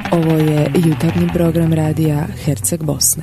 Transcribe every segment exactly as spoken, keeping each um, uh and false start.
Ovo je jutarnji program radija Herceg Bosne.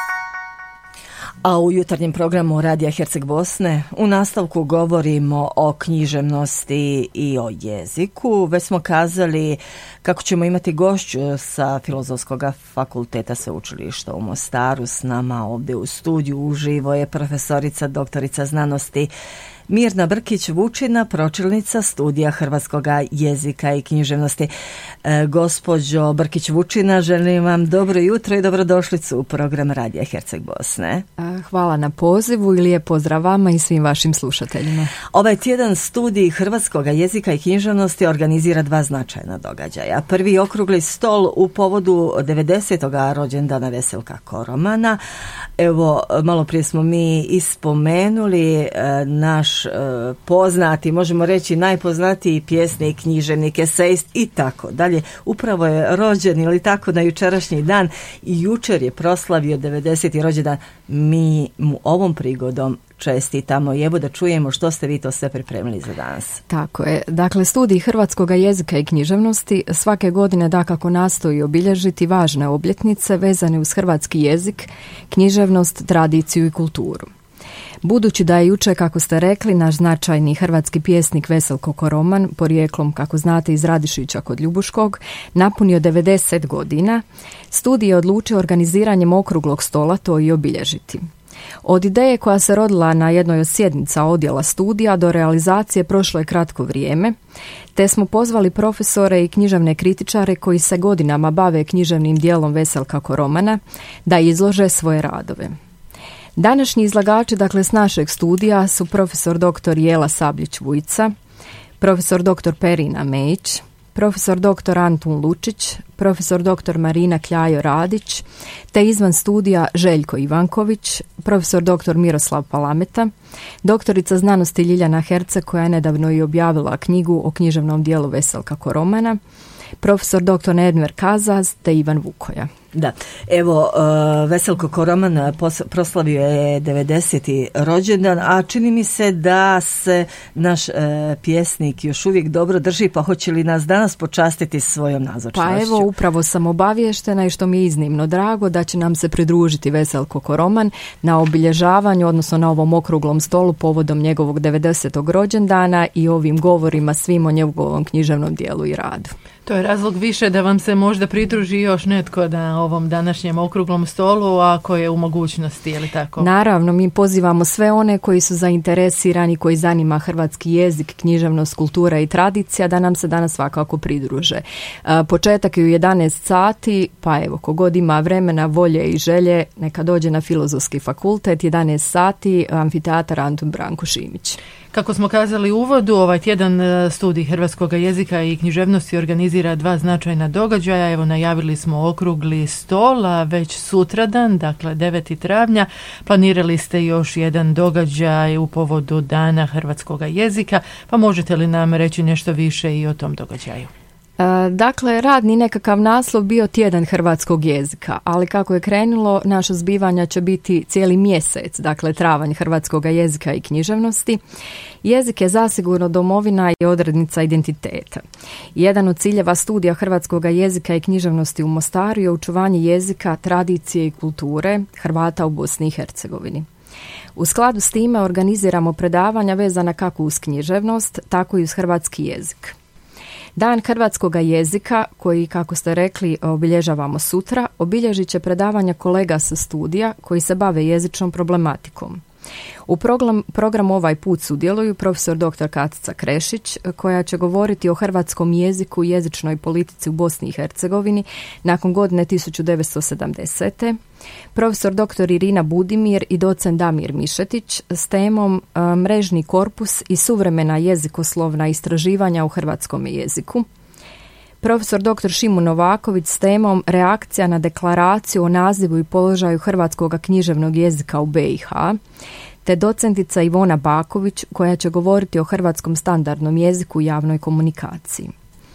A u jutarnjem programu Radija Herceg Bosne u nastavku govorimo o književnosti i o jeziku. Već smo kazali kako ćemo imati gošću sa Filozofskog fakulteta Sveučilišta u Mostaru. S nama ovdje u studiju uživo je profesorica doktorica znanosti Mirna Brkić-Vučina, pročelnica studija hrvatskog jezika i književnosti. E, gospođo Brkić-Vučina, želim vam dobro jutro i dobrodošlicu u program Radija Herceg Bosne. Hvala na pozivu i lijep pozdrav vama i svim vašim slušateljima. Ovaj tjedan studij hrvatskog jezika i književnosti organizira dva značajna događaja. Prvi okrugli stol u povodu devedesetog rođendana Veselka Koromana. Evo, malo prije smo mi ispomenuli e, naš poznati, možemo reći najpoznatiji pjesnik, književnik, esejist i tako dalje. Upravo je rođen ili tako na jučerašnji dan i jučer je proslavio devedeseti rođendan. Mi mu ovom prigodom čestitamo i evo da čujemo što ste vi to sve pripremili za danas. Tako je. Dakle, studij hrvatskog jezika i književnosti svake godine dakako nastoji obilježiti važne obljetnice vezane uz hrvatski jezik, književnost, tradiciju i kulturu. Budući da je jučer, kako ste rekli, naš značajni hrvatski pjesnik Veselko Koroman, porijeklom, kako znate, iz Radišića kod Ljubuškog, napunio devedeset godina, studij je odlučio organiziranjem okruglog stola to i obilježiti. Od ideje koja se rodila na jednoj od sjednica odjela studija do realizacije prošlo je kratko vrijeme, te smo pozvali profesore i književne kritičare koji se godinama bave književnim dijelom Veselka Koromana da izlože svoje radove. Današnji izlagači, dakle, s našeg studija su profesor doktor Jela Sabljić-Vujica, profesor doktor Perina Mejić, profesor doktor Antun Lučić, profesor doktor Marina Kljajo-Radić, te izvan studija Željko Ivanković, profesor doktor Miroslav Palameta, doktorica znanosti Ljiljana Herceg koja je nedavno i objavila knjigu o književnom dijelu Veselka Koromana, profesor doktor Enver Kazaz te Ivan Vukoja. Da, evo, uh, Veselko Koroman pos- proslavio je devedeseti rođendan, a čini mi se da se naš uh, pjesnik još uvijek dobro drži, pa hoće li nas danas počastiti svojom nazočnošću? Pa evo, upravo sam obavještena i što mi je iznimno drago da će nam se pridružiti Veselko Koroman na obilježavanju, odnosno na ovom okruglom stolu povodom njegovog devedesetog rođendana i ovim govorima svim o njegovom književnom dijelu i radu. To je razlog više da vam se možda pridruži još netko na ovom današnjem okruglom stolu, ako je u mogućnosti, je li tako? Naravno, mi pozivamo sve one koji su zainteresirani, koji zanima hrvatski jezik, književnost, kultura i tradicija, da nam se danas svakako pridruže. Početak je u jedanaest sati, pa evo, kogod ima vremena, volje i želje, neka dođe na Filozofski fakultet, jedanaest sati, amfiteatar Antun Branko Šimić. Kako smo kazali u uvodu, ovaj tjedan studij hrvatskog jezika i književnosti organizira dva značajna događaja. Evo, najavili smo okrugli stol, a već sutradan, dakle devetog travnja, planirali ste još jedan događaj u povodu Dana hrvatskog jezika, pa možete li nam reći nešto više i o tom događaju? Dakle, radni nekakav naslov bio tjedan hrvatskog jezika, ali kako je krenulo, naša zbivanja će biti cijeli mjesec, dakle travanj hrvatskog jezika i književnosti. Jezik je zasigurno domovina i odrednica identiteta. Jedan od ciljeva studija hrvatskog jezika i književnosti u Mostaru je očuvanje jezika, tradicije i kulture Hrvata u Bosni i Hercegovini. U skladu s time organiziramo predavanja vezana kako uz književnost, tako i uz hrvatski jezik. Dan hrvatskog jezika, koji, kako ste rekli, obilježavamo sutra, obilježit će predavanja kolega sa studija koji se bave jezičnom problematikom. U program, programu ovaj put sudjeluju profesor doktor Katica Krešić, koja će govoriti o hrvatskom jeziku i jezičnoj politici u Bosni i Hercegovini nakon godine tisuću devetsto sedamdesete. Profesor doktor Irina Budimir i docent Damir Mišetić s temom Mrežni korpus i suvremena jezikoslovna istraživanja u hrvatskom jeziku. Profesor doktor Šimo Novaković s temom Reakcija na deklaraciju o nazivu i položaju hrvatskog književnog jezika u be i ha, te docentica Ivona Baković koja će govoriti o hrvatskom standardnom jeziku i javnoj komunikaciji.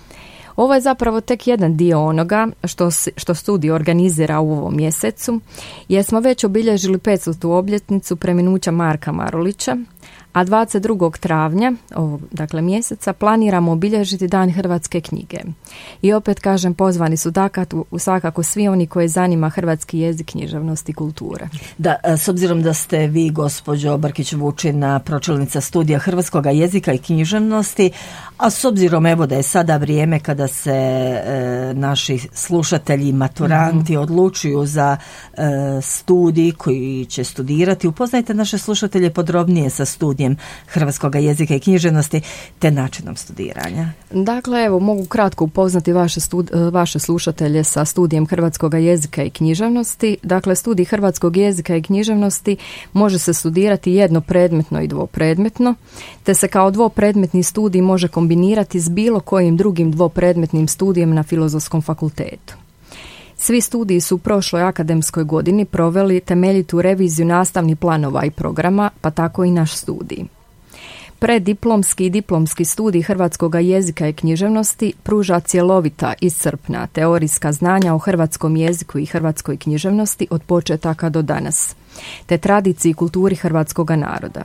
Ovo je zapravo tek jedan dio onoga što, što studij organizira u ovom mjesecu, jer smo već obilježili petstotu obljetnicu preminuća Marka Marulića, A dvadeset drugog travnja, ovog dakle mjeseca, planiramo obilježiti Dan hrvatske knjige. I opet kažem, pozvani su dakako, svakako svi oni koje zanima hrvatski jezik, književnost i kultura. Da, s obzirom da ste vi, gospođo Brkić-Vučina, pročelnica studija hrvatskog jezika i književnosti, a s obzirom evo da je sada vrijeme kada se e, naši slušatelji, maturanti mm-hmm. odlučuju za e, studij koji će studirati, upoznajte naše slušatelje podrobnije sa studijem hrvatskog jezika i književnosti te načinom studiranja. Dakle, evo, mogu kratko upoznati vaše, stud, vaše slušatelje sa studijem hrvatskog jezika i književnosti. Dakle, studij hrvatskog jezika i književnosti može se studirati jednopredmetno i dvopredmetno, te se kao dvopredmetni studij može kombinirati s bilo kojim drugim dvopredmetnim studijem na Filozofskom fakultetu. Svi studiji su u prošloj akademskoj godini proveli temeljitu reviziju nastavnih planova i programa, pa tako i naš studij. Preddiplomski i diplomski studij hrvatskog jezika i književnosti pruža cjelovita, iscrpna teorijska znanja o hrvatskom jeziku i hrvatskoj književnosti od početaka do danas, te tradiciji i kulturi hrvatskog naroda.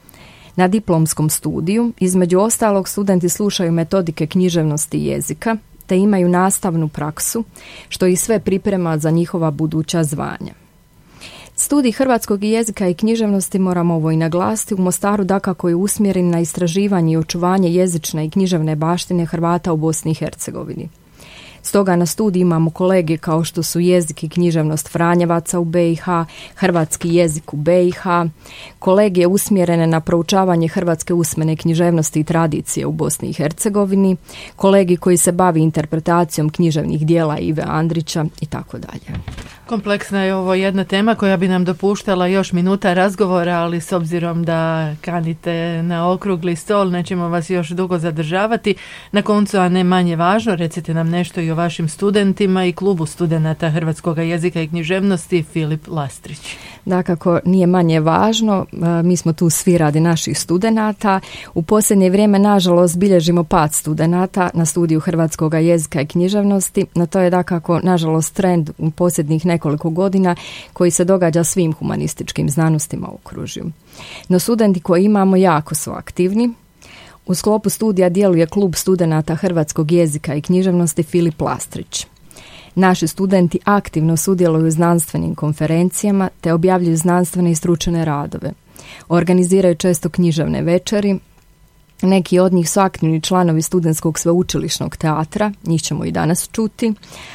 Na diplomskom studiju, između ostalog, studenti slušaju metodike književnosti i jezika, te imaju nastavnu praksu, što ih sve priprema za njihova buduća zvanja. Studij hrvatskog jezika i književnosti, moramo ovo i naglasiti, u Mostaru dakako je usmjeren na istraživanje i očuvanje jezične i književne baštine Hrvata u Bosni i Hercegovini. Stoga na studiju imamo kolege kao što su jezik i književnost Franjevaca u be i ha, hrvatski jezik u be i ha, kolegije usmjerene na proučavanje hrvatske usmene književnosti i tradicije u Bosni i Hercegovini, kolegi koji se bavi interpretacijom književnih dijela Ive Andrića i tako dalje. Kompleksna je ovo jedna tema koja bi nam dopuštala još minuta razgovora, ali s obzirom da kanite na okrugli stol, nećemo vas još dugo zadržavati. Na koncu, a ne manje važno, recite nam nešto i o vašim studentima i klubu studenata hrvatskog jezika i književnosti Filip Lastrić. Dakako, nije manje važno, mi smo tu svi radi naših studenata. U posljednje vrijeme, nažalost, bilježimo pad studenata na studiju hrvatskog jezika i književnosti, no to je dakako, nažalost, trend u posljednjih nekoliko godina koji se događa svim humanističkim znanostima u okružju. No studenti koji imamo jako su aktivni. U sklopu studija djeluje klub studenata hrvatskog jezika i književnosti Filip Lastrić. Naši studenti aktivno sudjeluju u znanstvenim konferencijama te objavljuju znanstvene i stručne radove. Organiziraju često književne večeri. Neki od njih su aktivni članovi studentskog sveučilišnog teatra, njih ćemo i danas čuti.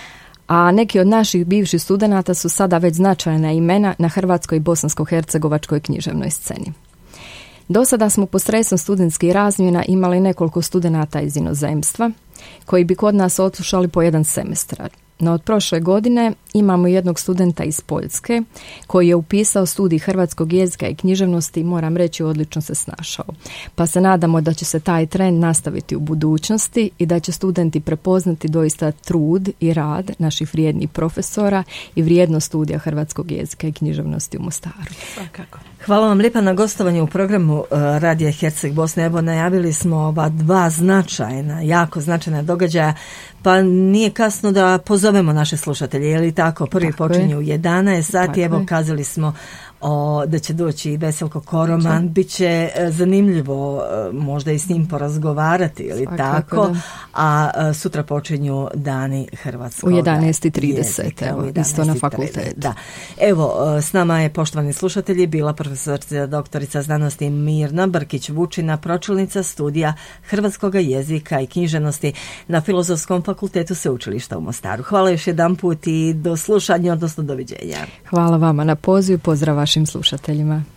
A neki od naših bivših studenata su sada već značajna imena na hrvatskoj i bosansko-hercegovačkoj književnoj sceni. Do sada smo posredstvom studentskih razmjena imali nekoliko studenata iz inozemstva koji bi kod nas odslušali po jedan semestar. No od prošle godine imamo jednog studenta iz Poljske koji je upisao studij hrvatskog jezika i književnosti i moram reći odlično se snašao. Pa se nadamo da će se taj trend nastaviti u budućnosti i da će studenti prepoznati doista trud i rad naših vrijednih profesora i vrijednost studija hrvatskog jezika i književnosti u Mostaru. Svakako. Hvala vam lijepa na gostovanju u programu uh, Radija Herceg Bosne. Evo, najavili smo ova dva značajna, jako značajna događaja, pa nije kasno da pozovemo naše slušatelje, je li tako? Prvi tako počinje je. U jedanaest sati, evo je. Kazali smo o, da će doći i Veselko Koroman, bit će zanimljivo možda i s njim porazgovarati, ili tako, da. A sutra počinju dani hrvatskog u jedanaest i trideset, evo, isto na fakultetu. Da. Evo, s nama je, poštovani slušatelji, bila profesorica doktorica znanosti Mirna Brkić-Vučina, pročelnica studija hrvatskog jezika i književnosti na Filozofskom fakultetu Sveučilišta u Mostaru. Hvala još jedan put i do slušanja, odnosno doviđenja. Hvala vama na pozivu, pozdrav vašim slušateljima.